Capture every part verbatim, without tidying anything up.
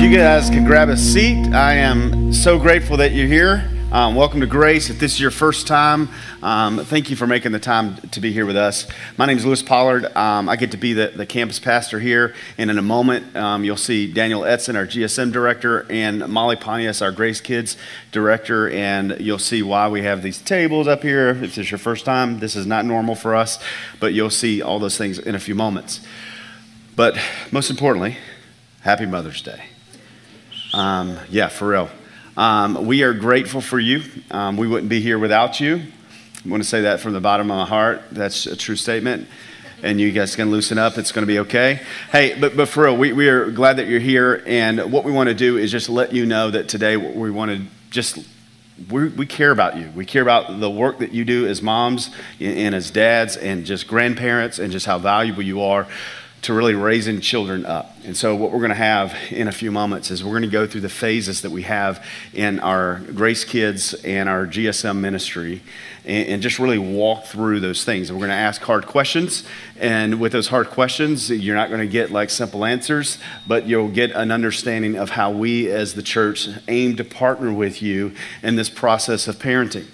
you guys can grab a seat. I am so grateful that you're here. Um, welcome to Grace. If this is your first time, um, thank you for making the time to be here with us. My name is Lewis Pollard. Um, I get to be the, the campus pastor here, and in a moment, um, you'll see Daniel Edson, our G S M director, and Molly Pontius, our Grace Kids director, and you'll see why we have these tables up here. If this is your first time, this is not normal for us, but you'll see all those things in a few moments. But most importantly, happy Mother's Day. Um, yeah, for real. Um, we are grateful for you. Um, we wouldn't be here without you. I want to say that from the bottom of my heart. That's a true statement. And you guys can loosen up. It's going to be okay. Hey, but, but for real, we, we are glad that you're here. And what we want to do is just let you know that today we want to just, we, we care about you. We care about the work that you do as moms and, and as dads and just grandparents and just how valuable you are to really raising children up. And so what we're going to have in a few moments is we're going to go through the phases that we have in our Grace Kids and our G S M ministry and, and just really walk through those things. And we're going to ask hard questions. And with those hard questions, you're not going to get like simple answers, but you'll get an understanding of how we as the church aim to partner with you in this process of parenting.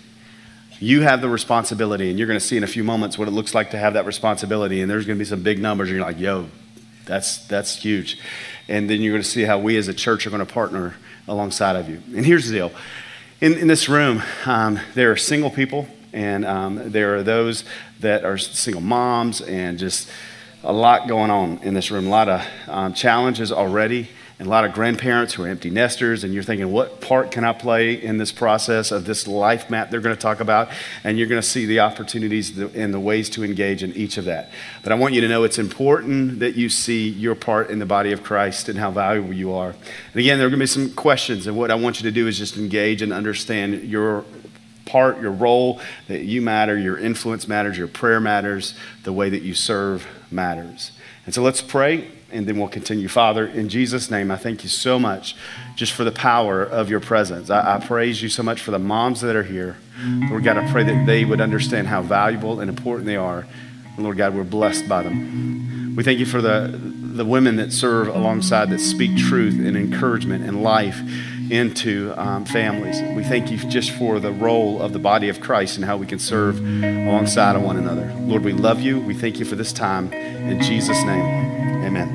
You have the responsibility, and you're going to see in a few moments what it looks like to have that responsibility, and there's going to be some big numbers, and you're like, yo, that's that's huge. And then you're going to see how we as a church are going to partner alongside of you. And here's the deal. In, in this room, um, there are single people, and um, there are those that are single moms, and just a lot going on in this room, a lot of um, challenges already. And a lot of grandparents who are empty nesters, and you're thinking, what part can I play in this process of this life map they're going to talk about? And you're going to see the opportunities and the ways to engage in each of that. But I want you to know it's important that you see your part in the body of Christ and how valuable you are. And again, there are going to be some questions, and what I want you to do is just engage and understand your part, your role, that you matter, your influence matters, your prayer matters, the way that you serve matters. And so let's pray, and then we'll continue. Father, in Jesus' name, I thank you so much just for the power of your presence. I, I praise you so much for the moms that are here. Lord God, I pray that they would understand how valuable and important they are. And Lord God, we're blessed by them. We thank you for the, the women that serve alongside, that speak truth and encouragement and life into um, families. We thank you just for the role of the body of Christ and how we can serve alongside of one another. Lord, we love you. We thank you for this time. In Jesus' name, amen.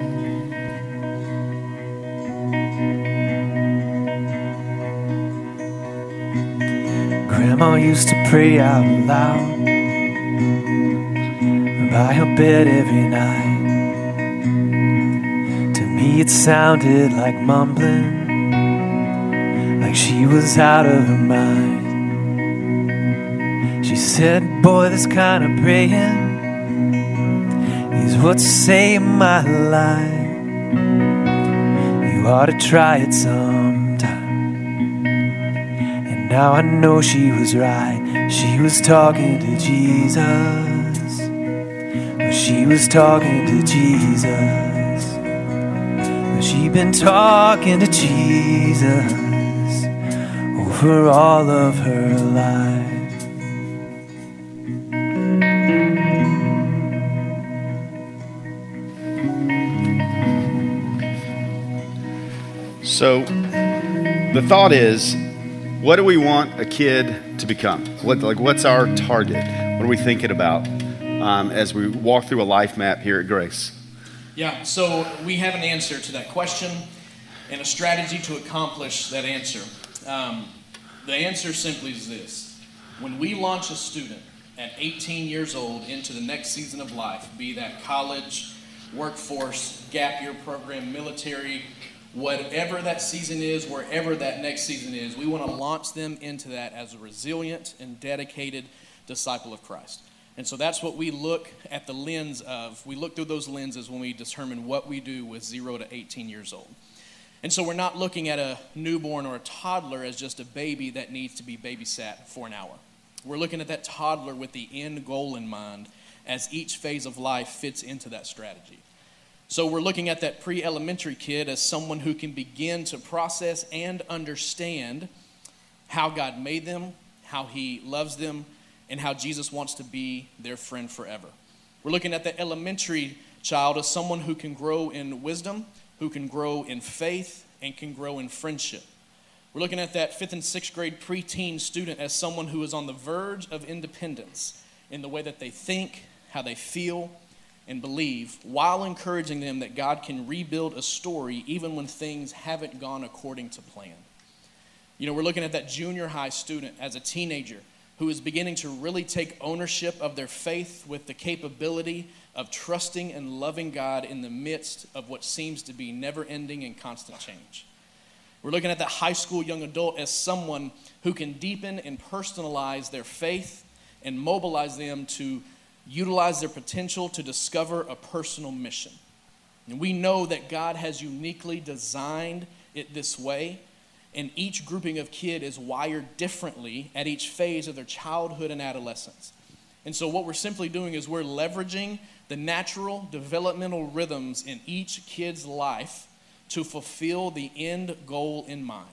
Grandma used to pray out loud by her bed every night. To me it sounded like mumbling, like she was out of her mind. She said, boy, this kind of praying is what saved my life. You ought to try it sometime. And now I know she was right. She was talking to Jesus. She was talking to Jesus. She'd been talking to Jesus over all of her life. So the thought is, what do we want a kid to become? What, like, what's our target? What are we thinking about um, as we walk through a life map here at Grace? Yeah, so we have an answer to that question and a strategy to accomplish that answer. Um, the answer simply is this. When we launch a student at eighteen years old into the next season of life, be that college, workforce, gap year program, military, whatever that season is, wherever that next season is, we want to launch them into that as a resilient and dedicated disciple of Christ. And so that's what we look at the lens of. We look through those lenses when we determine what we do with zero to eighteen years old. And so we're not looking at a newborn or a toddler as just a baby that needs to be babysat for an hour. We're looking at that toddler with the end goal in mind as each phase of life fits into that strategy. So we're looking at that pre-elementary kid as someone who can begin to process and understand how God made them, how he loves them, and how Jesus wants to be their friend forever. We're looking at the elementary child as someone who can grow in wisdom, who can grow in faith and can grow in friendship. We're looking at that fifth and sixth grade preteen student as someone who is on the verge of independence in the way that they think, how they feel, and believe, while encouraging them that God can rebuild a story even when things haven't gone according to plan. You know, we're looking at that junior high student as a teenager who is beginning to really take ownership of their faith with the capability of trusting and loving God in the midst of what seems to be never-ending and constant change. We're looking at that high school young adult as someone who can deepen and personalize their faith and mobilize them to utilize their potential to discover a personal mission. And we know that God has uniquely designed it this way, and each grouping of kid is wired differently at each phase of their childhood and adolescence. And so what we're simply doing is we're leveraging the natural developmental rhythms in each kid's life to fulfill the end goal in mind,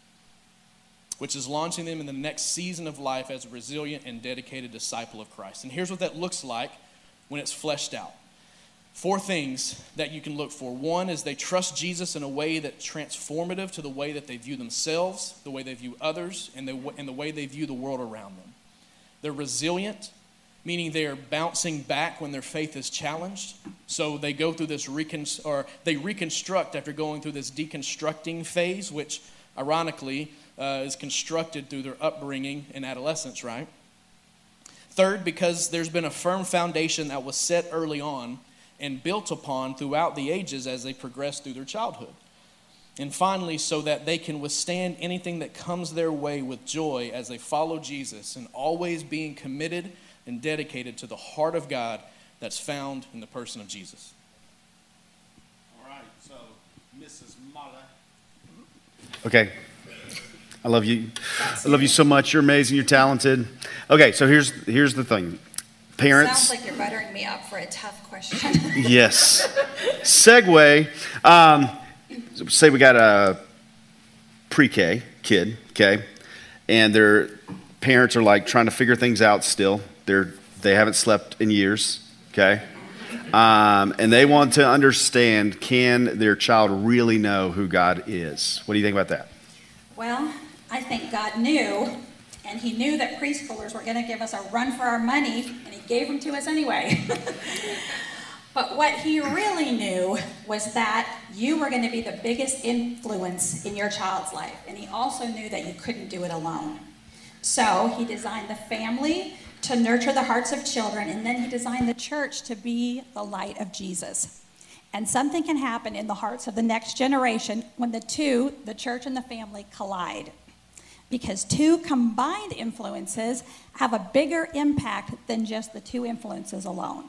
which is launching them in the next season of life as a resilient and dedicated disciple of Christ. And here's what that looks like when it's fleshed out. Four things that you can look for. One is they trust Jesus in a way that's transformative to the way that they view themselves, the way they view others, and the, and the way they view the world around them. They're resilient, meaning they are bouncing back when their faith is challenged. So they go through this recon or they reconstruct after going through this deconstructing phase, which ironically uh, is constructed through their upbringing in adolescence, right? Third, because there's been a firm foundation that was set early on and built upon throughout the ages as they progress through their childhood. And finally, so that they can withstand anything that comes their way with joy as they follow Jesus and always being committed and dedicated to the heart of God that's found in the person of Jesus. All right, so Missus Muller. Okay. I love you. I love you so much. You're amazing. You're talented. Okay, so here's here's the thing. Parents. Sounds like you're buttering me up for a tough question. Yes. Segue. Um, say we got a pre-K kid, okay, and their parents are like trying to figure things out still. They're they haven't slept in years, okay, um, and they want to understand, can their child really know who God is? What do you think about that? Well, I think God knew, and he knew that preschoolers were going to give us a run for our money, and he gave them to us anyway. But what he really knew was that you were going to be the biggest influence in your child's life, and he also knew that you couldn't do it alone. So he designed the family to nurture the hearts of children, and then he designed the church to be the light of Jesus. And something can happen in the hearts of the next generation when the two, the church and the family, collide. Because two combined influences have a bigger impact than just the two influences alone.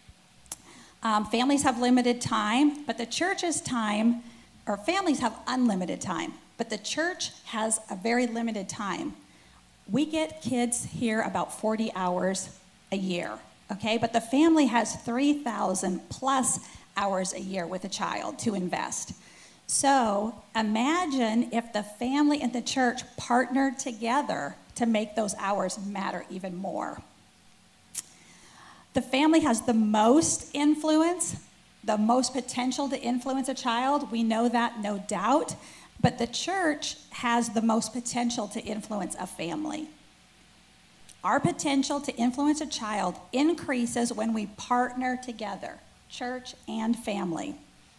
Um, families have limited time, but the church's time, or families have unlimited time, but the church has a very limited time. We get kids here about forty hours a year, okay? But the family has three thousand plus hours a year with a child to invest. So imagine if the family and the church partnered together to make those hours matter even more. The family has the most influence, the most potential to influence a child. We know that, no doubt. But the church has the most potential to influence a family. Our potential to influence a child increases when we partner together, church and family.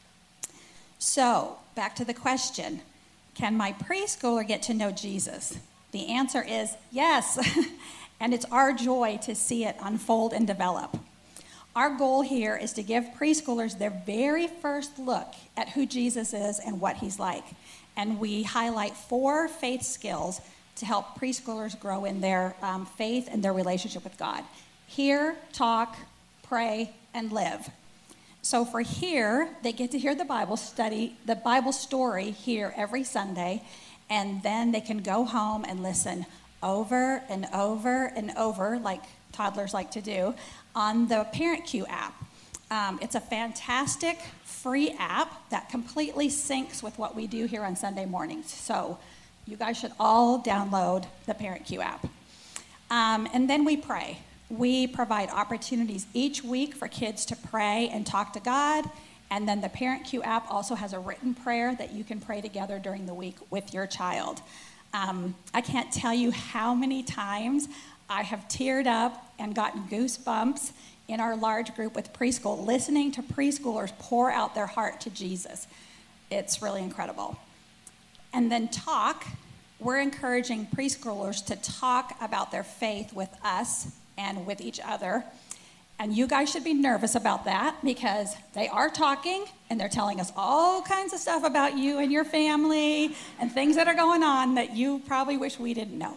So, back to the question, can my preschooler get to know Jesus? The answer is yes, and it's our joy to see it unfold and develop. Our goal here is to give preschoolers their very first look at who Jesus is and what he's like. And we highlight four faith skills to help preschoolers grow in their um, faith and their relationship with God. Hear, talk, pray, and live. So for here, they get to hear the Bible study, the Bible story here every Sunday, and then they can go home and listen over and over and over, like toddlers like to do, on the ParentCue app. Um, it's a fantastic free app that completely syncs with what we do here on Sunday mornings. So you guys should all download the ParentCue app. Um, and then we pray. We provide opportunities each week for kids to pray and talk to God, And then the Parent Cue app also has a written prayer that you can pray together during the week with your child. Um, I can't tell you how many times I have teared up and gotten goosebumps in our large group with preschool, listening to preschoolers pour out their heart to Jesus. It's really incredible. And then talk, we're encouraging preschoolers to talk about their faith with us and with each other. And you guys should be nervous about that because they are talking and they're telling us all kinds of stuff about you and your family and things that are going on that you probably wish we didn't know.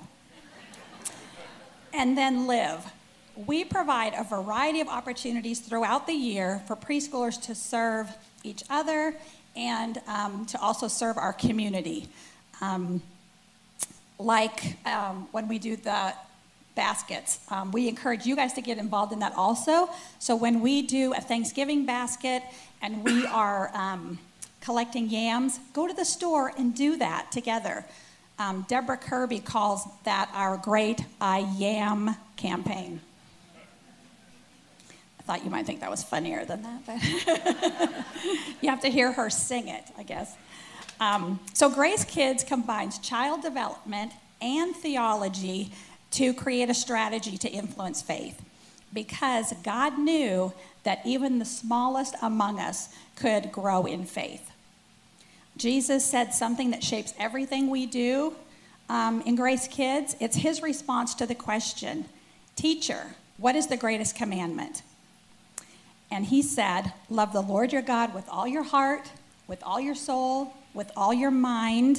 And then live. We provide a variety of opportunities throughout the year for preschoolers to serve each other and um, to also serve our community. Um, like um, when we do the baskets, um, we encourage you guys to get involved in that also. So when we do a Thanksgiving basket and we are um, collecting yams, go to the store and do that together. Um, Deborah Kirby calls that our Great I Yam campaign. I thought you might think that was funnier than that, but you have to hear her sing it, I guess. Um, so Grace Kids combines child development and theology to create a strategy to influence faith, because God knew that even the smallest among us could grow in faith. Jesus said something that shapes everything we do um, in Grace Kids. It's his response to the question, "Teacher, what is the greatest commandment?" And he said, "Love the Lord your God with all your heart, with all your soul, with all your mind,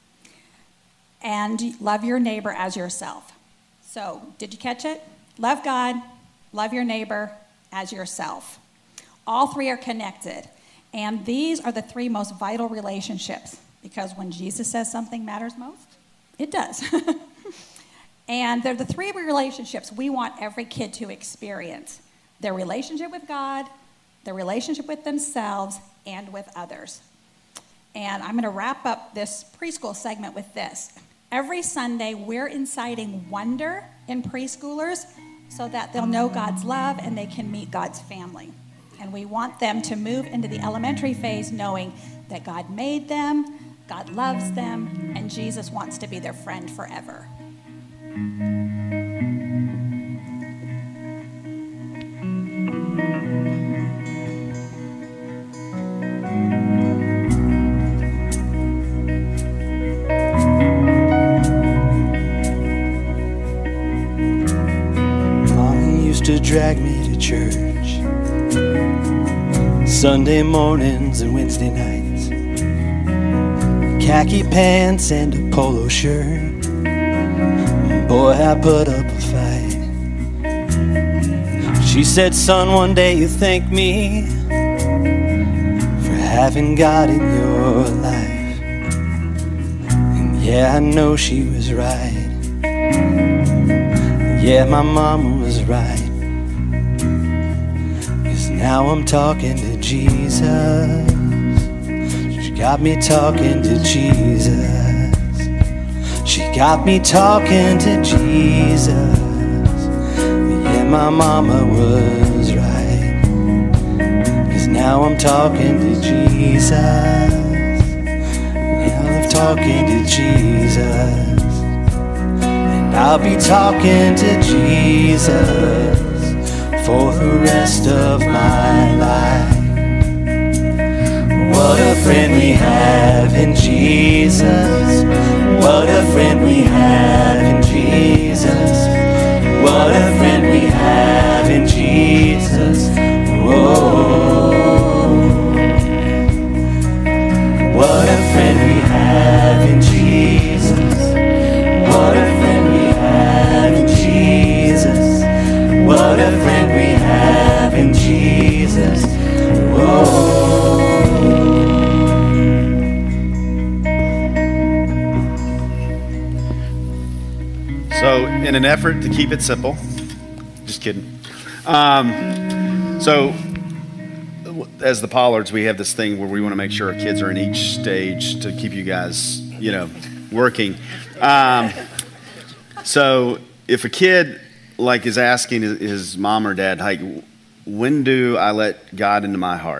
and love your neighbor as yourself." So, did you catch it? Love God, love your neighbor as yourself. All three are connected. And these are the three most vital relationships, because when Jesus says something matters most, it does. And they're the three relationships we want every kid to experience: their relationship with God, their relationship with themselves, and with others. And I'm going to wrap up this preschool segment with this. Every Sunday, we're inciting wonder in preschoolers so that they'll know God's love and they can meet God's family. And we want them to move into the elementary phase knowing that God made them, God loves them, and Jesus wants to be their friend forever. Mama used to drag me to church Sunday mornings and Wednesday nights, khaki pants and a polo shirt. Boy, I put up a fight. She said, "Son, one day you thank me for having God in your life." And yeah, I know she was right. Yeah, my mama was right. Now I'm talking to Jesus. She got me talking to Jesus. She got me talking to Jesus. Yeah, my mama was right. 'Cause now I'm talking to Jesus. Now I'm talking to Jesus. And I'll be talking to Jesus for the rest of my life. What a friend we have in Jesus. What a friend we have in Jesus. What a friend we have in Jesus. Whoa. What a friend we have in Jesus. What a friend we have in Jesus. What a friend we have in Jesus. Whoa. So, in an effort to keep it simple, just kidding. Um, so, as the Pollards, we have this thing where we want to make sure our kids are in each stage to keep you guys, you know, working. Um, so, if a kid like is asking his mom or dad, like, when do I let God into my heart?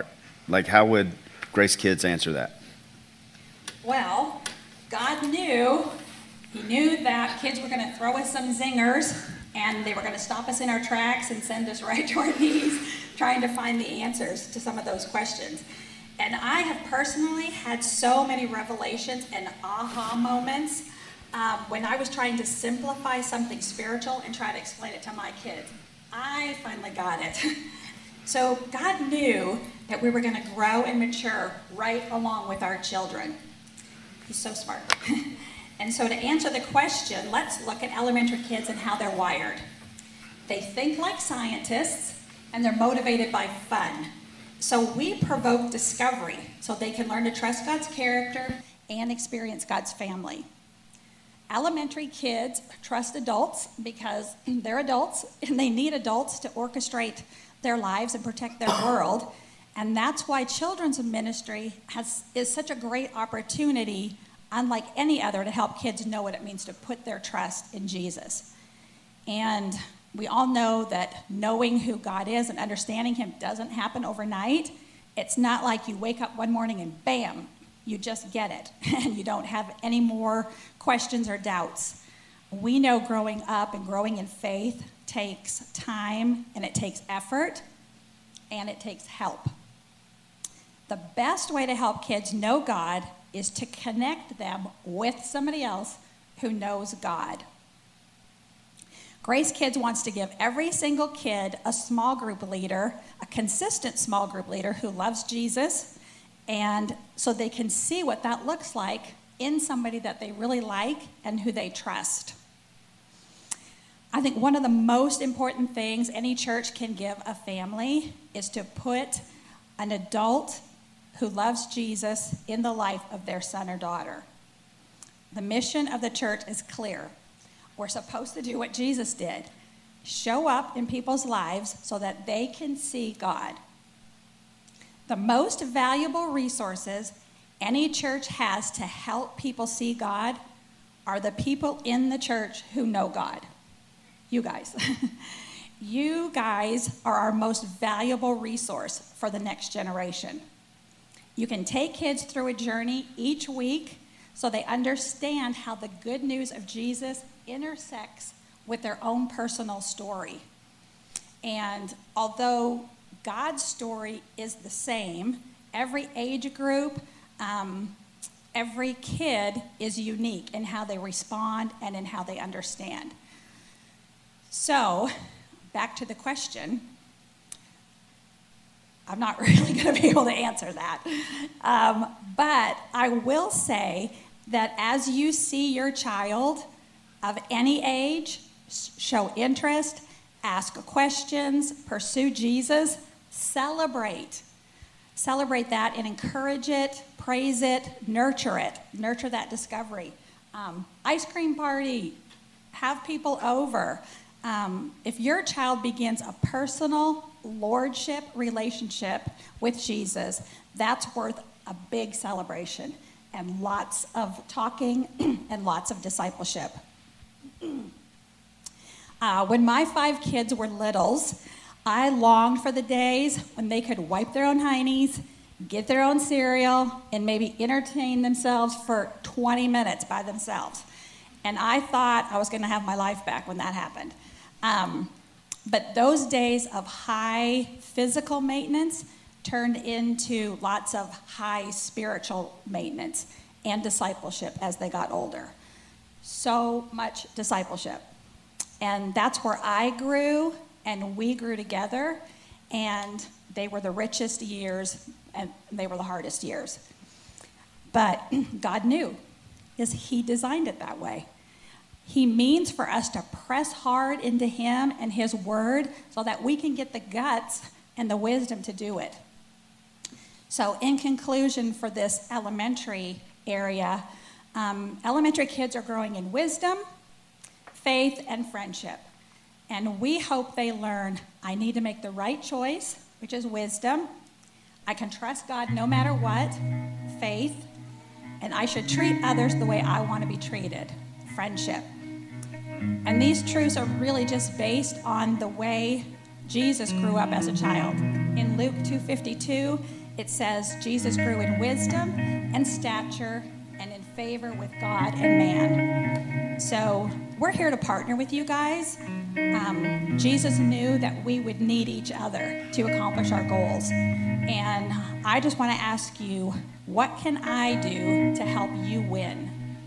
Like, how would Grace Kids answer that? Well, God knew, he knew that kids were going to throw us some zingers, and they were going to stop us in our tracks and send us right to our knees trying to find the answers to some of those questions. And I have personally had so many revelations and aha moments um, when I was trying to simplify something spiritual and try to explain it to my kids. I finally got it. So God knew that we were going to grow and mature right along with our children. He's so smart. And so to answer the question, let's look at elementary kids and how they're wired. They think like scientists, and they're motivated by fun. So we provoke discovery so they can learn to trust God's character and experience God's family. Elementary kids trust adults because they're adults and they need adults to orchestrate their lives and protect their world. And that's why children's ministry has, is such a great opportunity, unlike any other, to help kids know what it means to put their trust in Jesus. And we all know that knowing who God is and understanding him doesn't happen overnight. It's not like you wake up one morning and bam, you just get it, and you don't have any more questions or doubts. We know growing up and growing in faith takes time, and it takes effort, and it takes help. The best way to help kids know God is to connect them with somebody else who knows God. Grace Kids wants to give every single kid a small group leader, a consistent small group leader who loves Jesus, and so they can see what that looks like in somebody that they really like and who they trust. I think one of the most important things any church can give a family is to put an adult who loves Jesus in the life of their son or daughter. The mission of the church is clear. We're supposed to do what Jesus did, show up in people's lives so that they can see God. The most valuable resources any church has to help people see God are the people in the church who know God. You guys. You guys are our most valuable resource for the next generation. You can take kids through a journey each week so they understand how the good news of Jesus intersects with their own personal story. And although God's story is the same, every age group, um, every kid is unique in how they respond and in how they understand. So, back to the question. I'm not really going to be able to answer that. Um, but I will say that as you see your child of any age show interest, ask questions, pursue Jesus, celebrate. Celebrate that and encourage it, praise it, nurture it, nurture that discovery. Um, ice cream party, have people over. Um, if your child begins a personal lordship relationship with Jesus, that's worth a big celebration and lots of talking and lots of discipleship. Uh, when my five kids were littles, I longed for the days when they could wipe their own heinies, get their own cereal, and maybe entertain themselves for twenty minutes by themselves. And I thought I was going to have my life back when that happened. Um, but those days of high physical maintenance turned into lots of high spiritual maintenance and discipleship as they got older. So much discipleship. And that's where I grew, and we grew together, and they were the richest years, and they were the hardest years. But God knew, because he designed it that way. He means for us to press hard into him and his word so that we can get the guts and the wisdom to do it. So in conclusion for this elementary area, um, elementary kids are growing in wisdom, faith, and friendship. And we hope they learn, I need to make the right choice, which is wisdom. I can trust God no matter what, faith. And I should treat others the way I want to be treated, friendship. And these truths are really just based on the way Jesus grew up as a child. In Luke two fifty-two, it says Jesus grew in wisdom and stature and in favor with God and man. So we're here to partner with you guys. Um, Jesus knew that we would need each other to accomplish our goals. And I just want to ask you, what can I do to help you win?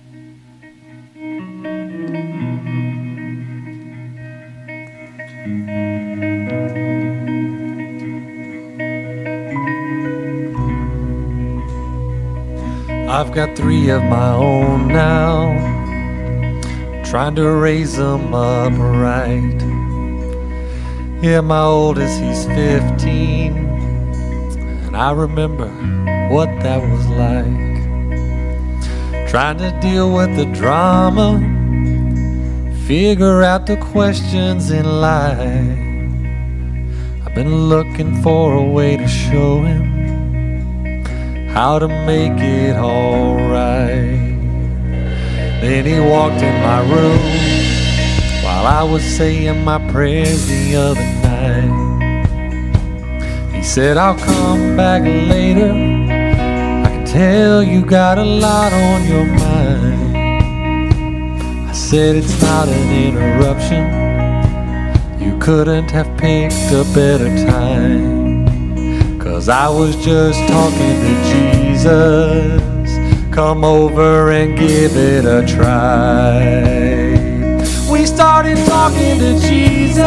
I've got three of my own now, trying to raise them up right. Yeah, my oldest, he's fifteen, and I remember what that was like. Trying to deal with the drama, figure out the questions in life. I've been looking for a way to show him how to make it all right. Then he walked in my room while I was saying my prayers the other night. He said, I'll come back later, I can tell you got a lot on your mind. I said, it's not an interruption, you couldn't have picked a better time. 'Cause I was just talking to Jesus, come over and give it a try. We started talking to Jesus,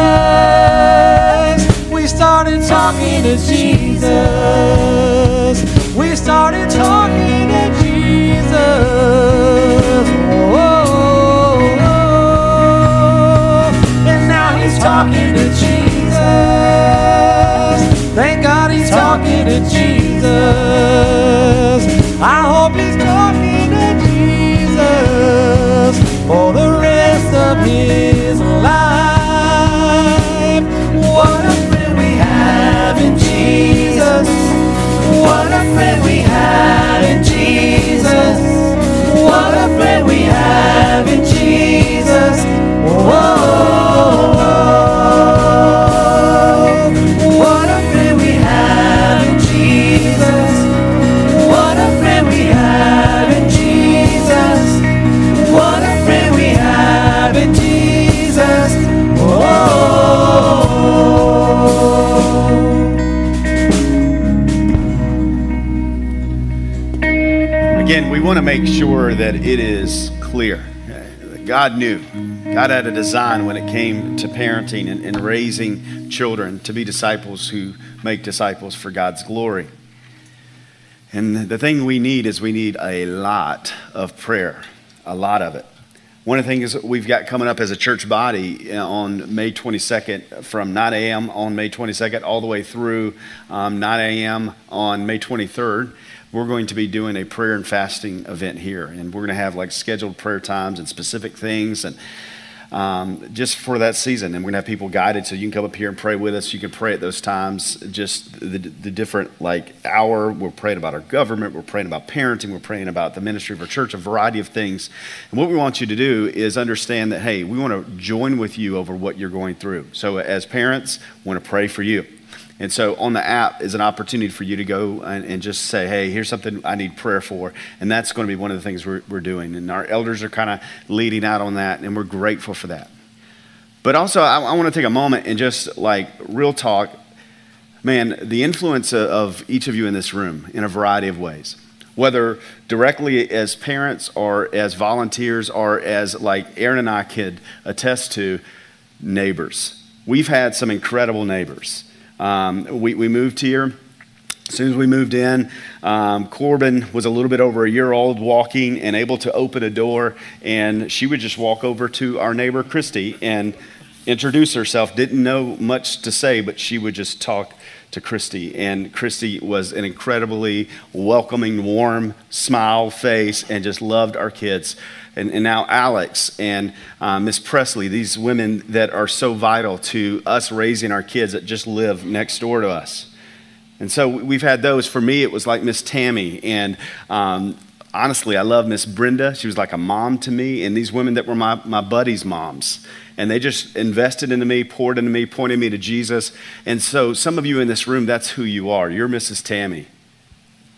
we started talking to Jesus, we started talking to Jesus. Oh, oh, oh. And now he's talking to Jesus. Thank God he's talking to Jesus. I hope he's talking to Jesus for the rest of his life. What a friend we have in Jesus. What a friend we have in Jesus. What a friend we have in Jesus. Whoa. Again, we want to make sure that it is clear. God knew. God had a design when it came to parenting and, and raising children to be disciples who make disciples for God's glory. And the thing we need is we need a lot of prayer, a lot of it. One of the things we've got coming up as a church body on May twenty-second, from nine a.m. on May twenty-second all the way through um, nine a.m. on May twenty-third, we're going to be doing a prayer and fasting event here. And we're going to have like scheduled prayer times and specific things and um, just for that season. And we're going to have people guided so you can come up here and pray with us. You can pray at those times, just the, the different like hour. We're praying about our government. We're praying about parenting. We're praying about the ministry of our church, a variety of things. And what we want you to do is understand that, hey, we want to join with you over what you're going through. So as parents, we want to pray for you. And so on the app is an opportunity for you to go and, and just say, hey, here's something I need prayer for. And that's going to be one of the things we're, we're doing. And our elders are kind of leading out on that, and we're grateful for that. But also, I, I want to take a moment and just like real talk, man, the influence of, of each of you in this room in a variety of ways, whether directly as parents or as volunteers or as like Aaron and I could attest to, neighbors. We've had some incredible neighbors. Um, we, we moved here. As soon as we moved in, um, Corbin was a little bit over a year old, walking and able to open a door, and she would just walk over to our neighbor, Christy, and introduce herself. Didn't know much to say, but she would just talk to Christy, and Christy was an incredibly welcoming, warm, smile face, and just loved our kids. And, and now Alex and uh, Miss Presley, these women that are so vital to us raising our kids that just live next door to us. And so we've had those. For me, it was like Miss Tammy, and um, honestly, I love Miss Brenda. She was like a mom to me, and these women that were my, my buddies' moms. And they just invested into me, poured into me, pointed me to Jesus. And so some of you in this room, that's who you are. You're Missus Tammy.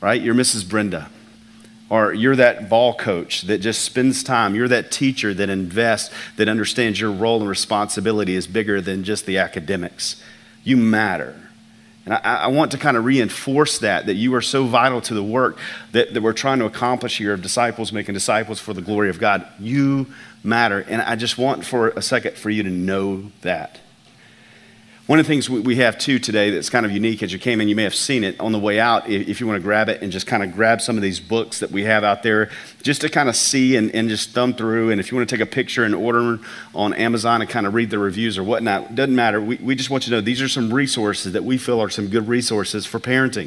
right? You're Missus Brenda. Or you're that ball coach that just spends time. You're that teacher that invests, that understands your role and responsibility is bigger than just the academics. You matter. And I, I want to kind of reinforce that, that you are so vital to the work that, that we're trying to accomplish here of disciples, making disciples for the glory of God. You matter. And I just want for a second for you to know that. One of the things we have too today that's kind of unique, as you came in, you may have seen it on the way out, if you want to grab it and just kind of grab some of these books that we have out there just to kind of see and, and just thumb through. And if you want to take a picture and order on Amazon and kind of read the reviews or whatnot, it doesn't matter. We, we just want you to know these are some resources that we feel are some good resources for parenting.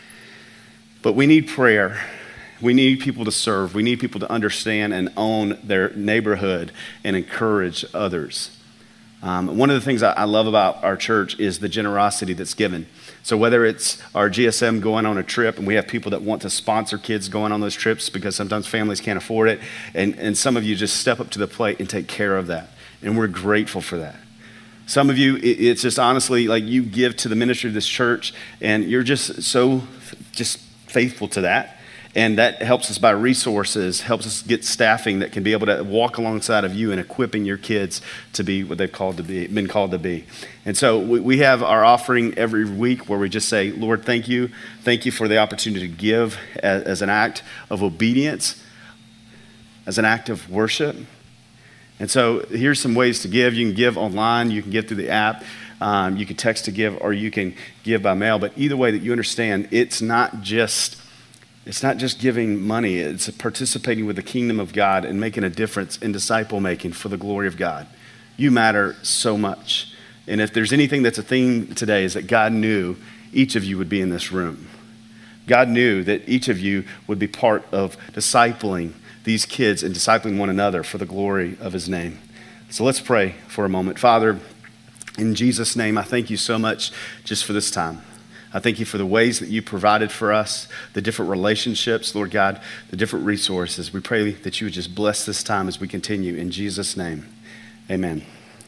But we need prayer. We need people to serve. We need people to understand and own their neighborhood and encourage others. Um, one of the things I, I love about our church is the generosity that's given. So whether it's our G S M going on a trip, and we have people that want to sponsor kids going on those trips because sometimes families can't afford it, and, and some of you just step up to the plate and take care of that, and we're grateful for that. Some of you, it, it's just honestly like you give to the ministry of this church, and you're just so just faithful to that. And that helps us by resources, helps us get staffing that can be able to walk alongside of you and equipping your kids to be what they've called to be, been called to be. And so we, we have our offering every week where we just say, Lord, thank you. Thank you for the opportunity to give as, as an act of obedience, as an act of worship. And so here's some ways to give. You can give online. You can give through the app. Um, you can text to give, or you can give by mail. But either way that you understand, it's not just... It's not just giving money, it's participating with the kingdom of God and making a difference in disciple making for the glory of God. You matter so much. And if there's anything that's a theme today is that God knew each of you would be in this room. God knew that each of you would be part of discipling these kids and discipling one another for the glory of his name. So let's pray for a moment. Father, in Jesus' name, I thank you so much just for this time. I thank you for the ways that you provided for us, the different relationships, Lord God, the different resources. We pray that you would just bless this time as we continue. In Jesus' name, amen.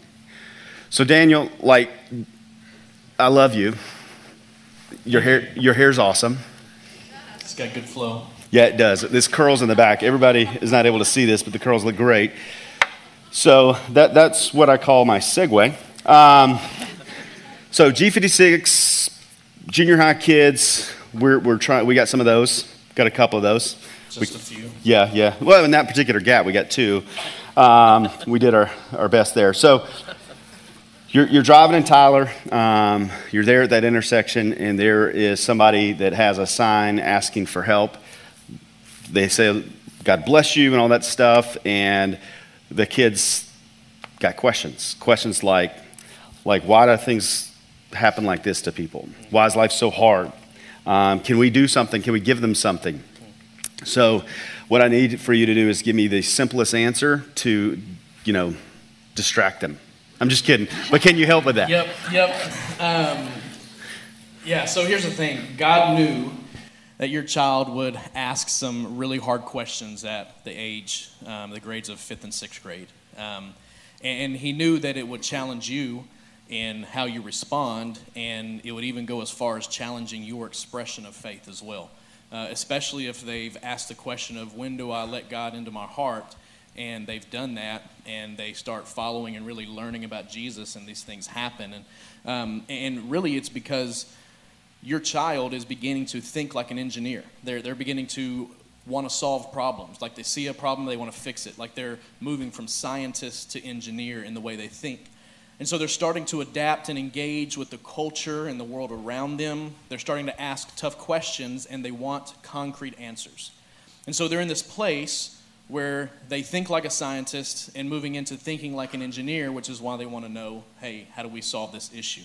So Daniel, like, I love you. Your hair, your hair's awesome. It's got good flow. Yeah, it does. This curls in the back. Everybody is not able to see this, but the curls look great. So that that's what I call my segue. Um, so G fifty-six... Junior high kids, we're we're trying. We got some of those. Got a couple of those. Just we, a few. Yeah, yeah. Well, in that particular gap, we got two. Um, we did our, our best there. So you're you're driving in Tyler. Um, you're there at that intersection, and there is somebody that has a sign asking for help. They say, "God bless you," and all that stuff. And the kids got questions. Questions like, like, why do things happen like this to people? Why is life so hard? Um, can we do something? Can we give them something? So what I need for you to do is give me the simplest answer to, you know, distract them. I'm just kidding. But can you help with that? Yep, yep. Um, yeah, so here's the thing. God knew that your child would ask some really hard questions at the age, um, the grades of fifth and sixth grade. Um, and he knew that it would challenge you in how you respond, and it would even go as far as challenging your expression of faith as well, uh, especially if they've asked the question of, when do I let God into my heart? And they've done that, and they start following and really learning about Jesus, and these things happen. And, um, and really it's because your child is beginning to think like an engineer. They're, they're beginning to want to solve problems. Like they see a problem, they want to fix it. Like they're moving from scientist to engineer in the way they think. And so they're starting to adapt and engage with the culture and the world around them. They're starting to ask tough questions, and they want concrete answers. And so they're in this place where they think like a scientist and moving into thinking like an engineer, which is why they want to know, hey, how do we solve this issue?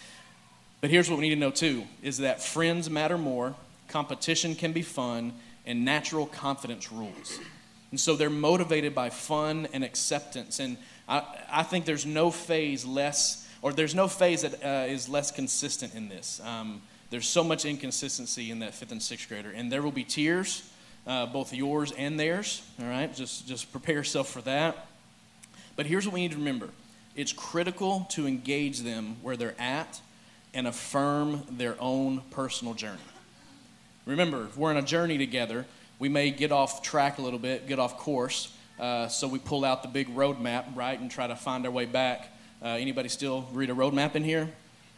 But here's what we need to know too, is that friends matter more, competition can be fun, and natural confidence rules. And so they're motivated by fun and acceptance. And I, I think there's no phase less, or there's no phase that uh, is less consistent in this. Um, there's so much inconsistency in that fifth and sixth grader. And there will be tears, uh, both yours and theirs. All right, just, just prepare yourself for that. But here's what we need to remember. It's critical to engage them where they're at and affirm their own personal journey. Remember, we're on a journey together. We may get off track a little bit, get off course, uh, so we pull out the big road map, right, and try to find our way back. Uh, anybody still read a road map in here?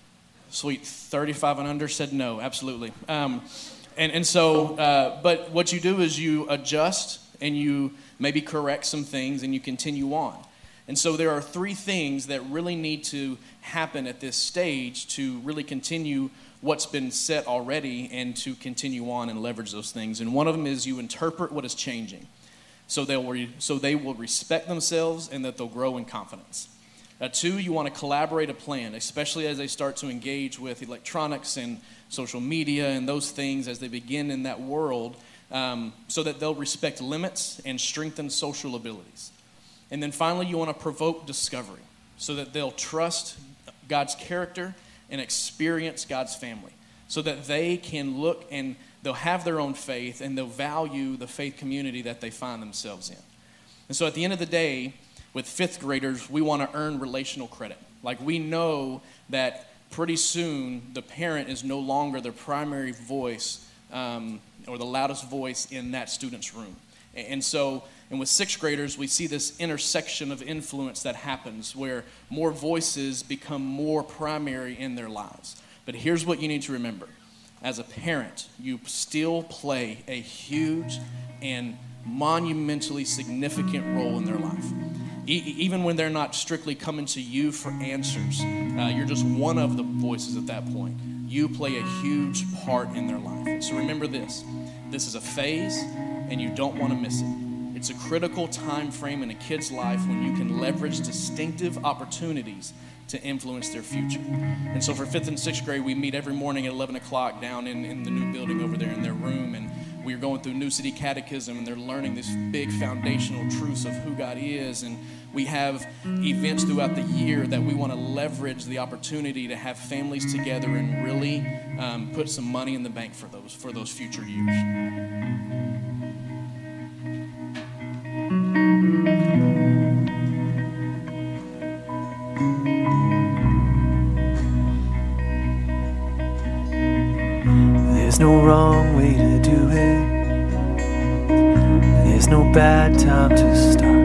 Sweet, thirty-five and under said no, absolutely. Um, and, and so, uh, but what you do is you adjust and you maybe correct some things and you continue on. And so there are three things that really need to happen at this stage to really continue what's been set already and to continue on and leverage those things. And one of them is you interpret what is changing. So they'll re- so they will respect themselves and that they'll grow in confidence. Uh, two, you want to collaborate a plan, especially as they start to engage with electronics and social media and those things as they begin in that world, um, so that they'll respect limits and strengthen social abilities. And then finally, you want to provoke discovery so that they'll trust God's character and experience God's family, so that they can look and they'll have their own faith and they'll value the faith community that they find themselves in. And so at the end of the day, with fifth graders, we want to earn relational credit. Like, we know that pretty soon the parent is no longer the primary voice um, or the loudest voice in that student's room. And so, and with sixth graders, we see this intersection of influence that happens where more voices become more primary in their lives. But here's what you need to remember. As a parent, you still play a huge and monumentally significant role in their life. E- even when they're not strictly coming to you for answers, uh, you're just one of the voices at that point. You play a huge part in their life. So remember this. This is a phase, and you don't want to miss it. It's a critical time frame in a kid's life when you can leverage distinctive opportunities to influence their future. And so for fifth and sixth grade, we meet every morning at eleven o'clock down in, in the new building over there in their room, and we're going through New City Catechism, and they're learning this big foundational truths of who God is. And we have events throughout the year that we want to leverage the opportunity to have families together and really um, put some money in the bank for those for those future years. There's no wrong way to do it. There's no bad time to start.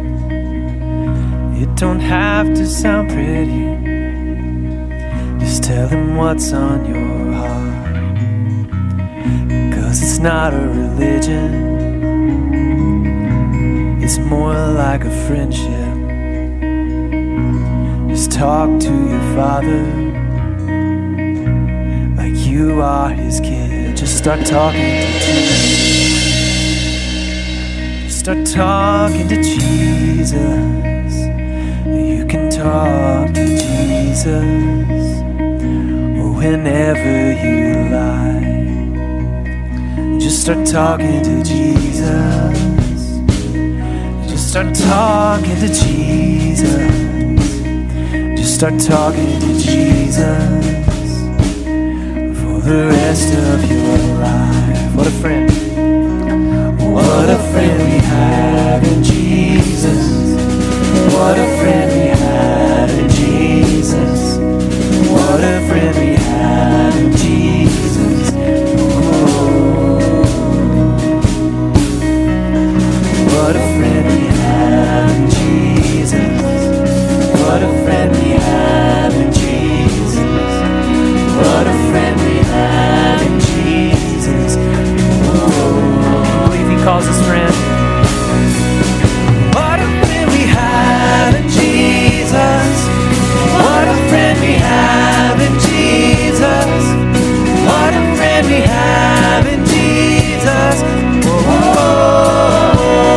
It don't have to sound pretty. Just tell them what's on your heart. 'Cause it's not a religion. It's more like a friendship. Just talk to your father like you are his kid. Just start talking to Jesus. Just start talking to Jesus. You can talk to Jesus whenever you like. Just start talking to Jesus. Just start talking to Jesus. Just start talking to Jesus for the rest of your life. What a friend. What a friend we have in Jesus. What a friend we have in Jesus. What a friend we have in Jesus. Oh. What a friend we have in Jesus. What a friend we have in Jesus. What a friend we have in Jesus. Oh. I believe he calls us friend. What a friend we have in Jesus. What a friend we have in Jesus. What a friend we have in Jesus. Oh,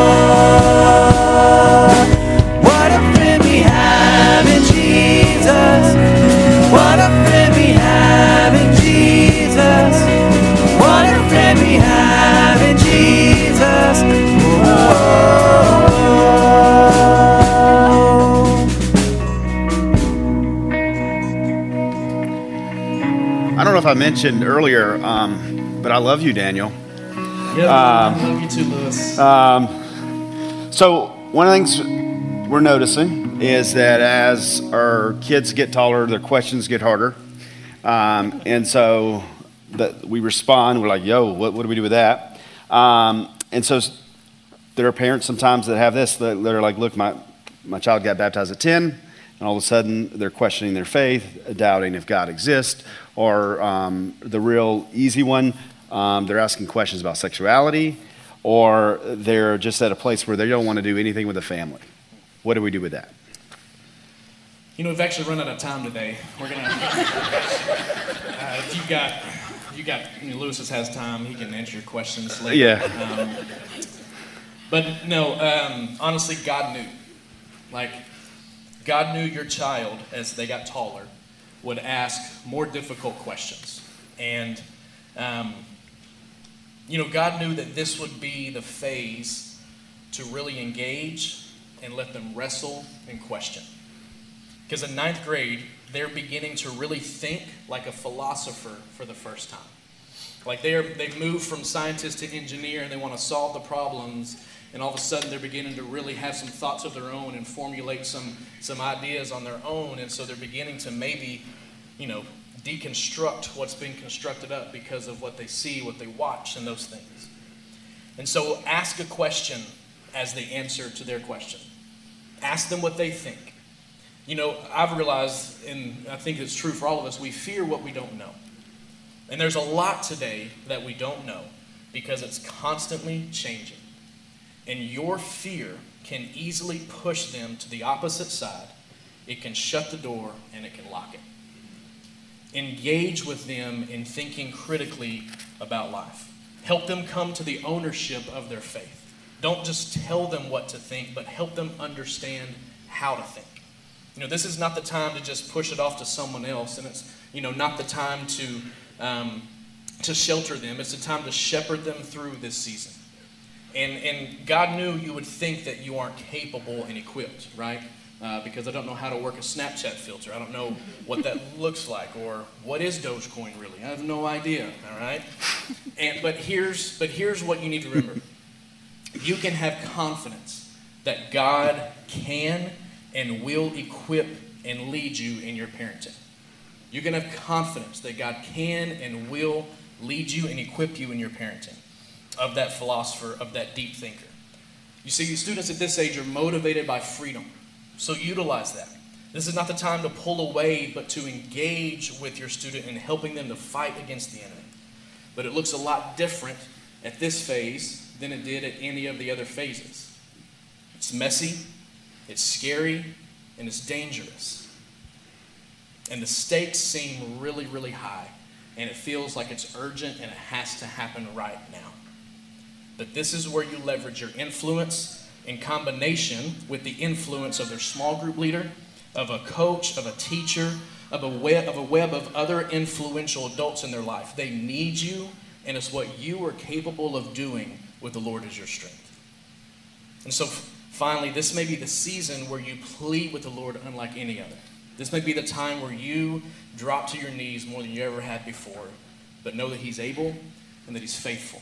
what a friend we have in Jesus. What a friend we have in Jesus. What a friend we have in Jesus. Oh. I don't know if I mentioned earlier, um, but I love you, Daniel. Yeah, um, I love you too, Lewis. Um, so one of the things we're noticing is that as our kids get taller, their questions get harder. Um, and so that we respond. We're like, yo, what, what do we do with that? Um, and so there are parents sometimes that have this, that are like, look, my, my child got baptized at ten, and all of a sudden they're questioning their faith, doubting if God exists, or um, the real easy one, um, they're asking questions about sexuality, or they're just at a place where they don't want to do anything with the family. What do we do with that? You know, we've actually run out of time today. We're gonna. uh, if you got, you got. You know, Lewis has time. He can answer your questions later. Yeah. Um, but no, um, honestly, God knew. Like, God knew your child, as they got taller, would ask more difficult questions, and um, you know, God knew that this would be the phase to really engage and let them wrestle and question. Because in ninth grade, they're beginning to really think like a philosopher for the first time. Like they're, they've moved from scientist to engineer, and they want to solve the problems, and all of a sudden they're beginning to really have some thoughts of their own and formulate some, some ideas on their own, and so they're beginning to maybe, you know, deconstruct what's been constructed up because of what they see, what they watch, and those things. And so ask a question as the answer to their question. Ask them what they think. You know, I've realized, and I think it's true for all of us, we fear what we don't know. And there's a lot today that we don't know because it's constantly changing. And your fear can easily push them to the opposite side. It can shut the door and it can lock it. Engage with them in thinking critically about life. Help them come to the ownership of their faith. Don't just tell them what to think, but help them understand how to think. You know, this is not the time to just push it off to someone else, and it's, you know, not the time to um, to shelter them. It's the time to shepherd them through this season. And and God knew you would think that you aren't capable and equipped, right? Uh, because I don't know how to work a Snapchat filter. I don't know what that looks like, or what is Dogecoin really. I have no idea. All right. And but here's but here's what you need to remember. You can have confidence that God can and will equip and lead you in your parenting. You can have confidence that God can and will lead you and equip you in your parenting of that philosopher, of that deep thinker. You see, students at this age are motivated by freedom, so utilize that. This is not the time to pull away, but to engage with your student in helping them to fight against the enemy. But it looks a lot different at this phase than it did at any of the other phases. It's messy, it's scary, and it's dangerous. And the stakes seem really, really high, and it feels like it's urgent and it has to happen right now. But this is where you leverage your influence in combination with the influence of their small group leader, of a coach, of a teacher, of a web of, a web of other influential adults in their life. They need you, and it's what you are capable of doing with the Lord as your strength. And so finally, this may be the season where you plead with the Lord unlike any other. This may be the time where you drop to your knees more than you ever had before, but know that He's able and that He's faithful.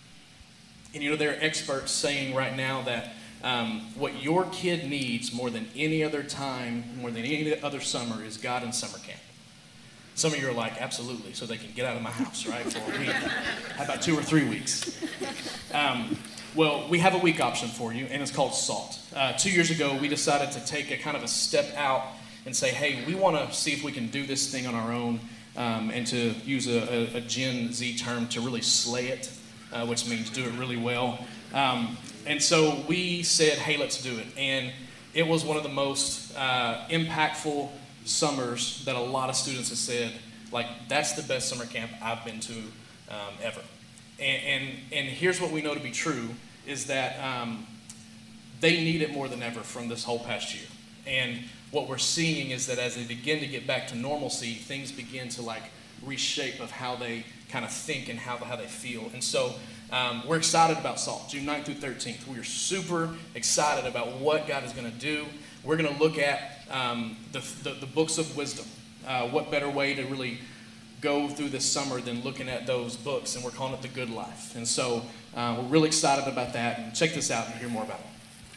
And you know, there are experts saying right now that um, what your kid needs more than any other time, more than any other summer, is God in summer camp. Some of you are like, absolutely, so they can get out of my house, right, for a week. How about two or three weeks? Um, well, we have a week option for you, and it's called SALT. Uh, two years ago, we decided to take a kind of a step out and say, hey, we want to see if we can do this thing on our own, um, and to use a, a, a Gen Z term, to really slay it, uh, which means do it really well. Um, and so we said, hey, let's do it. And it was one of the most uh, impactful summers that a lot of students have said, like, that's the best summer camp I've been to um, ever. And, and and here's what we know to be true, is that um, they need it more than ever from this whole past year. And what we're seeing is that as they begin to get back to normalcy, things begin to like reshape of how they kind of think and how, how they feel. And so um, we're excited about SALT, June ninth through thirteenth. We're super excited about what God is going to do. We're going to look at um, the, the, the books of wisdom. Uh, what better way to really go through this summer than looking at those books, and we're calling it The Good Life. And so uh, we're really excited about that, and check this out and hear more about it.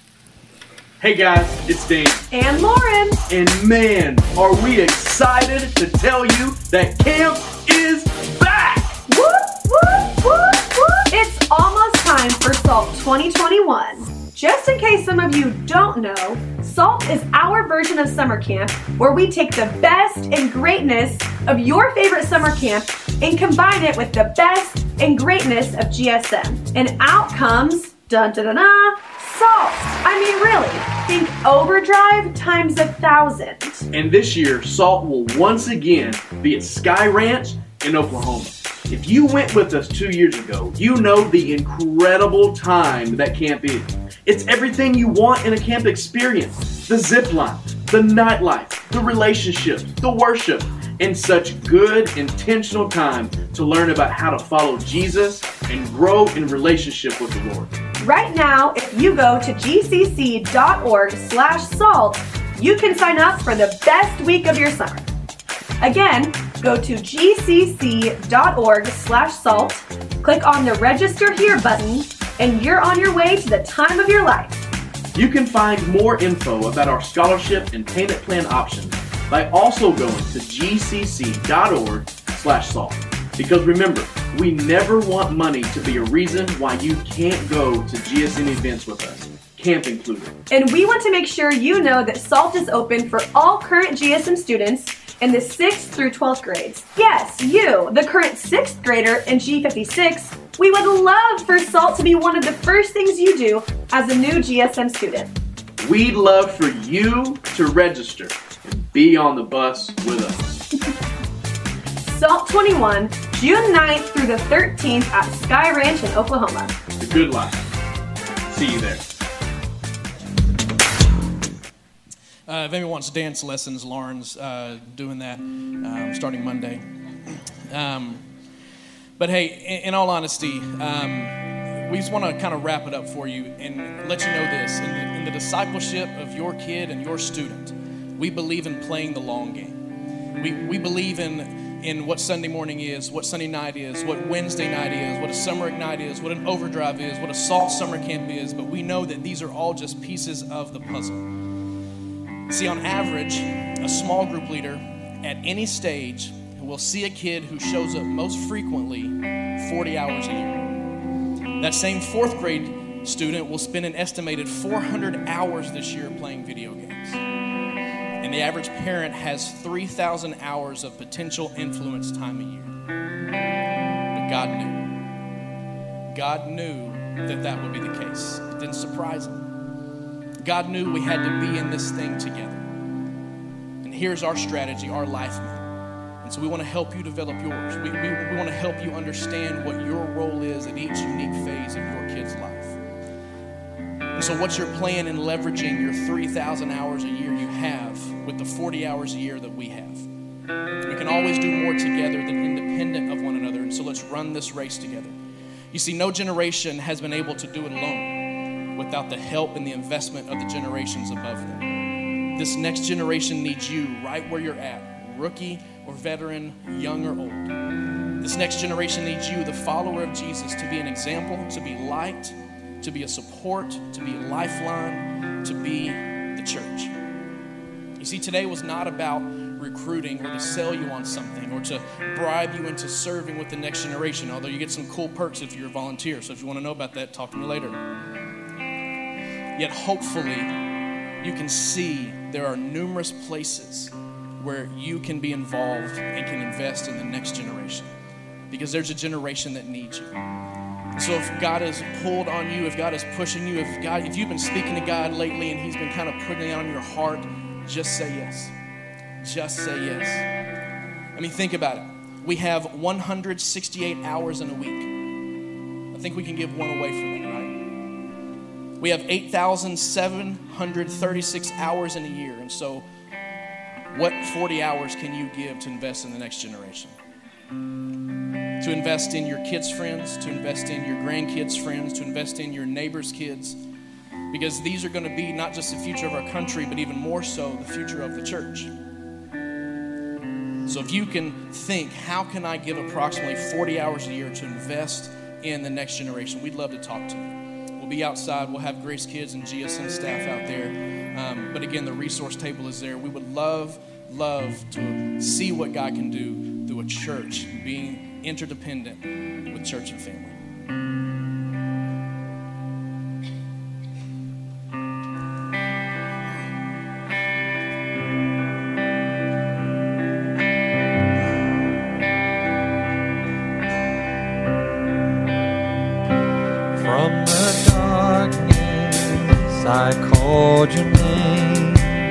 Hey guys, it's Dane. And Lauren. And man, are we excited to tell you that camp is back! almost time for SALT twenty twenty-one. Just in case some of you don't know, SALT is our version of summer camp where we take the best and greatness of your favorite summer camp and combine it with the best and greatness of G S M. And out comes, dun dun dun dun, SALT. I mean, really, think Overdrive times a thousand. And this year, SALT will once again be at Sky Ranch in Oklahoma. If you went with us two years ago, you know the incredible time that camp is. It's everything you want in a camp experience. The zip line, the nightlife, the relationships, the worship, and such good, intentional time to learn about how to follow Jesus and grow in relationship with the Lord. Right now, if you go to gcc.org slash salt, you can sign up for the best week of your summer. Again, go to gcc.org slash salt, click on the Register Here button, and you're on your way to the time of your life. You can find more info about our scholarship and payment plan options by also going to gcc.org slash salt. Because remember, we never want money to be a reason why you can't go to G S M events with us, camp included. And we want to make sure you know that SALT is open for all current G S M students in the sixth through twelfth grades. Yes, you, the current sixth grader in G fifty-six, we would love for SALT to be one of the first things you do as a new G S M student. We'd love for you to register and be on the bus with us. SALT twenty-one, June ninth through the thirteenth at Sky Ranch in Oklahoma. The good life. See you there. Uh, if anyone wants dance lessons, Lauren's uh, doing that um, starting Monday. Um, but hey, in, in all honesty, um, we just want to kind of wrap it up for you and let you know this. In the, in the discipleship of your kid and your student, we believe in playing the long game. We, we believe in in what Sunday morning is, what Sunday night is, what Wednesday night is, what a summer ignite is, what an overdrive is, what a SALT summer camp is, but we know that these are all just pieces of the puzzle. See, on average, a small group leader at any stage will see a kid who shows up most frequently forty hours a year. That same fourth grade student will spend an estimated four hundred hours this year playing video games. And the average parent has three thousand hours of potential influence time a year. But God knew. God knew that that would be the case. It didn't surprise him. God knew we had to be in this thing together. And here's our strategy, our life map. And so we want to help you develop yours. We, we, we want to help you understand what your role is at each unique phase of your kid's life. And so what's your plan in leveraging your three thousand hours a year you have with the forty hours a year that we have? We can always do more together than independent of one another. And so let's run this race together. You see, no generation has been able to do it alone without the help and the investment of the generations above them. This next generation needs you right where you're at, rookie or veteran, young or old. This next generation needs you, the follower of Jesus, to be an example, to be light, to be a support, to be a lifeline, to be the church. You see, today was not about recruiting or to sell you on something or to bribe you into serving with the next generation, although you get some cool perks if you're a volunteer. So if you want to know about that, talk to me later. Yet hopefully you can see there are numerous places where you can be involved and can invest in the next generation, because there's a generation that needs you. So if God has pulled on you, if God is pushing you, if God, if you've been speaking to God lately and he's been kind of putting it on your heart, just say yes. Just say yes. I mean, think about it. We have one hundred sixty-eight hours in a week. I think we can give one away for that, right? We have eight thousand seven hundred thirty-six hours in a year. And so what forty hours can you give to invest in the next generation? To invest in your kids' friends, to invest in your grandkids' friends, to invest in your neighbors' kids. Because these are going to be not just the future of our country, but even more so the future of the church. So if you can think, how can I give approximately forty hours a year to invest in the next generation? We'd love to talk to you. We'll be outside. We'll have Grace Kids and G S M staff out there. Um, but again, the resource table is there. We would love, love to see what God can do through a church being interdependent with church and family. I called your name.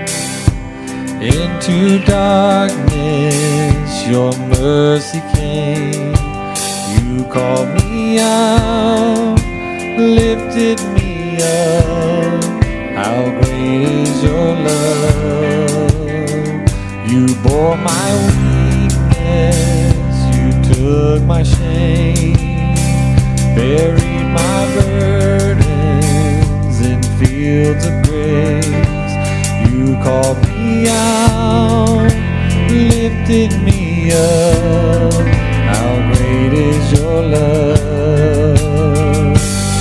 Into darkness your mercy came. You called me out, lifted me up. How great is your love. You bore my weakness, you took my shame, buried my burdens in fields of grace. You called me out, lifted me up. How great is your love.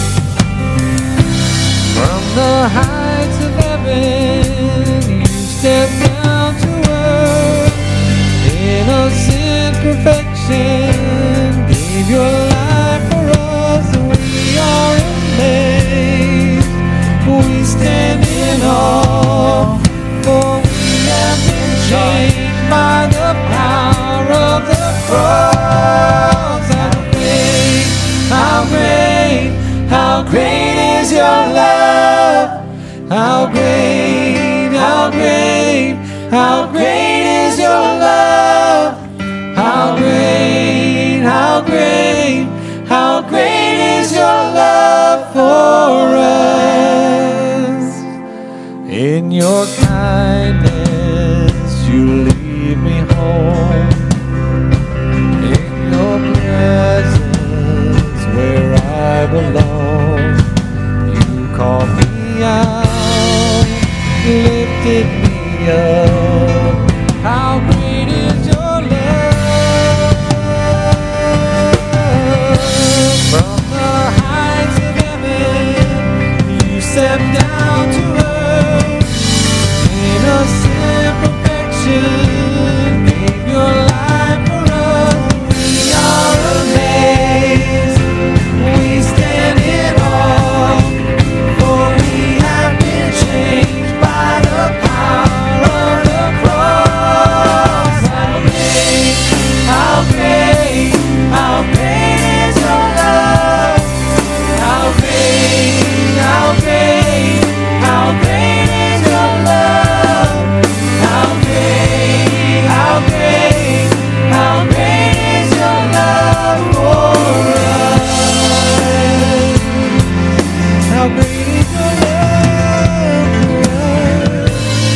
From the heights of heaven, you stepped down to earth. Innocent perfection, gave your life for us. We are amazed, we stand in awe, for we have been changed by the power of the cross. How great, how great, how great is your love. How great, how great, how great is your love. How great, how great, how great is your love for us. In your kindness you lead me home. In your presence where I belong. You call me out, lifted me up. How great is your love. From the heights of heaven you stepped down to earth. Innocent perfection, gave your life for us. We are amazed, we stand in awe, for we have been changed by the power of the cross. How great, how great, how great is your love. How great, how great, how great is your love. How great, how great, how great is your love for us. How great is your love for us.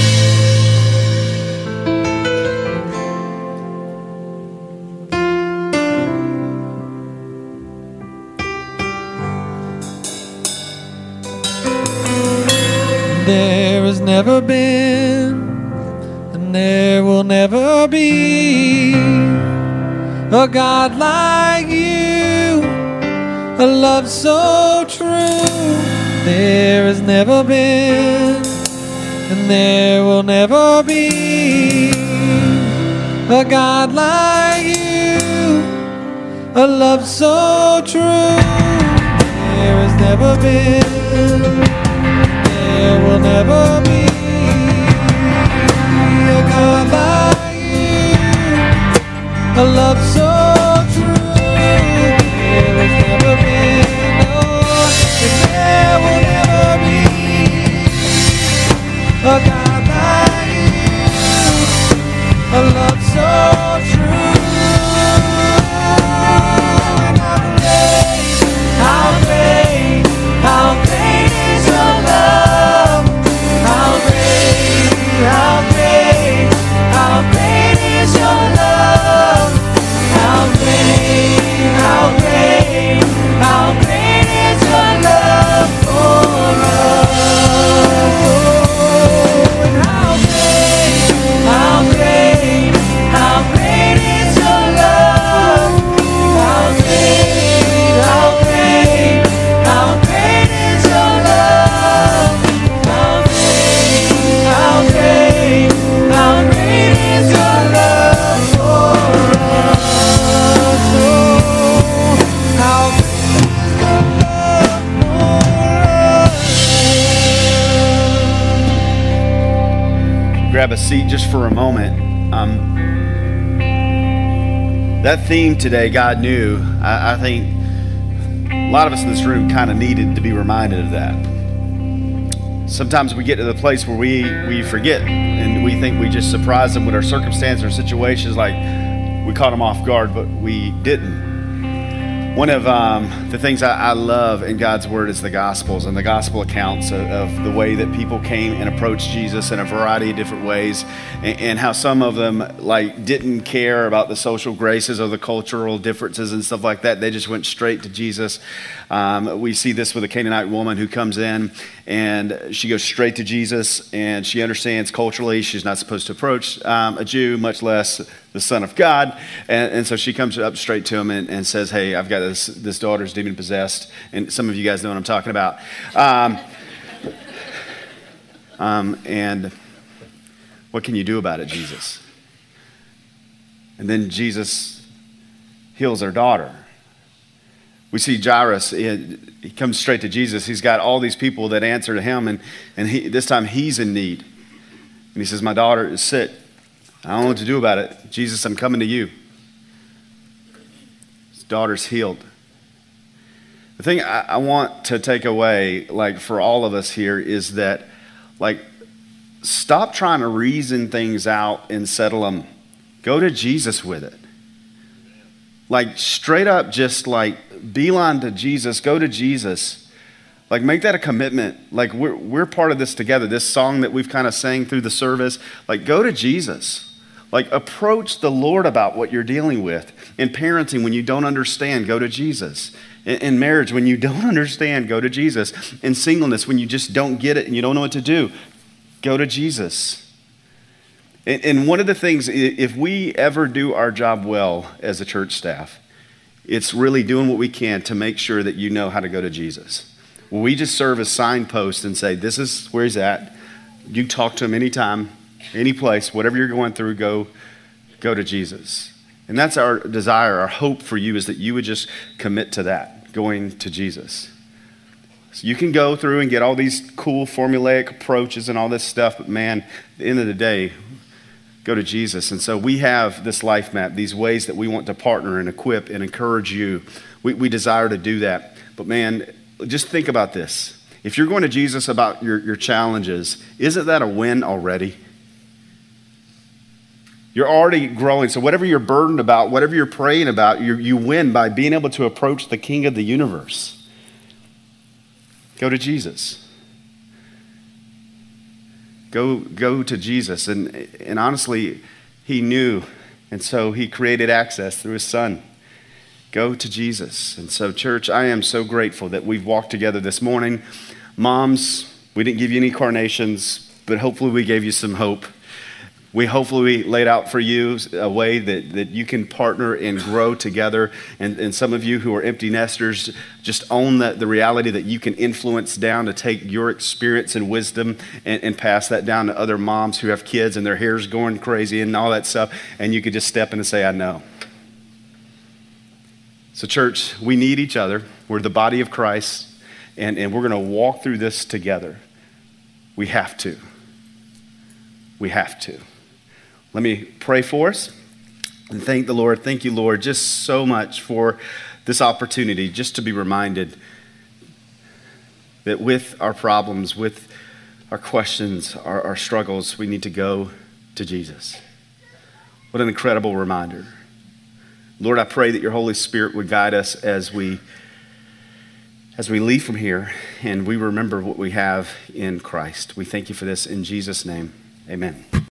There has never been, and there will never be, a God like you, a love so true. There has never been, and there will never be, a God like you, a love so true. There has never been, there will never be, a God like you, a love so true. There has never been, no, and there will never be, a God like you, a love so true. And how great, how great, how great is your love. How great, how great, how great is your love. How great, how great, how great is your love for us. Oh, and how great, how great, how great is your love. How great, how great, how great is your love. How great, how great, how great is your love for us. Oh, how great is your love for us. Grab a seat just for a moment. Um, that theme today, God knew, I, I think a lot of us in this room kind of needed to be reminded of that. sometimes we get to the place where we, we forget and we think we just surprised them with our circumstance or situations, like we caught them off guard, but we didn't. One of um, the things I, I love in God's Word is the Gospels and the Gospel accounts of, of the way that people came and approached Jesus in a variety of different ways, and, and how some of them like didn't care about the social graces or the cultural differences and stuff like that. They just went straight to Jesus. Um, we see this with a Canaanite woman who comes in and she goes straight to Jesus, and she understands culturally she's not supposed to approach um, a Jew, much less the Son of God. And, and so she comes up straight to him and, and says, hey, I've got this, this daughter's demon possessed. And some of you guys know what I'm talking about. Um, um, and what can you do about it, Jesus? And then Jesus heals her daughter. We see Jairus, he, he comes straight to Jesus. He's got all these people that answer to him, and, and he, this time he's in need. And he says, my daughter is sick. I don't know what to do about it. Jesus, I'm coming to you. His daughter's healed. The thing I, I want to take away, like for all of us here, is that, like, stop trying to reason things out and settle them. Go to Jesus with it. Like, straight up, just like beeline to Jesus. Go to Jesus. Like, make that a commitment. Like, we're we're part of this together. This song that we've kind of sang through the service. Like, go to Jesus. Like, approach the Lord about what you're dealing with. In parenting, when you don't understand, go to Jesus. In, in marriage, when you don't understand, go to Jesus. In singleness, when you just don't get it and you don't know what to do, go to Jesus. And, and one of the things, if we ever do our job well as a church staff, it's really doing what we can to make sure that you know how to go to Jesus. Well, we just serve as signposts and say, this is where he's at. You talk to him anytime, any place, whatever you're going through, go, go to Jesus. And that's our desire, our hope for you is that you would just commit to that, going to Jesus. So you can go through and get all these cool formulaic approaches and all this stuff, but man, at the end of the day, go to Jesus. And so we have this life map, these ways that we want to partner and equip and encourage you. We, we desire to do that. But man, just think about this. If you're going to Jesus about your, your challenges, isn't that a win already? You're already growing. So whatever you're burdened about, whatever you're praying about, you, you win by being able to approach the King of the universe. Go to Jesus. Go, go to Jesus. And, and honestly, he knew. And so he created access through his son. Go to Jesus. And so, church, I am so grateful that we've walked together this morning. Moms, we didn't give you any carnations, but hopefully we gave you some hope. We hopefully laid out for you a way that, that you can partner and grow together. And, and some of you who are empty nesters, just own the, the reality that you can influence down to take your experience and wisdom and, and pass that down to other moms who have kids and their hair's going crazy and all that stuff. And you could just step in and say, I know. So church, we need each other. We're the body of Christ, and, and we're going to walk through this together. We have to. We have to. Let me pray for us and thank the Lord. Thank you, Lord, just so much for this opportunity just to be reminded that with our problems, with our questions, our, our struggles, we need to go to Jesus. What an incredible reminder. Lord, I pray that your Holy Spirit would guide us as we as we leave from here and we remember what we have in Christ. We thank you for this in Jesus' name. Amen.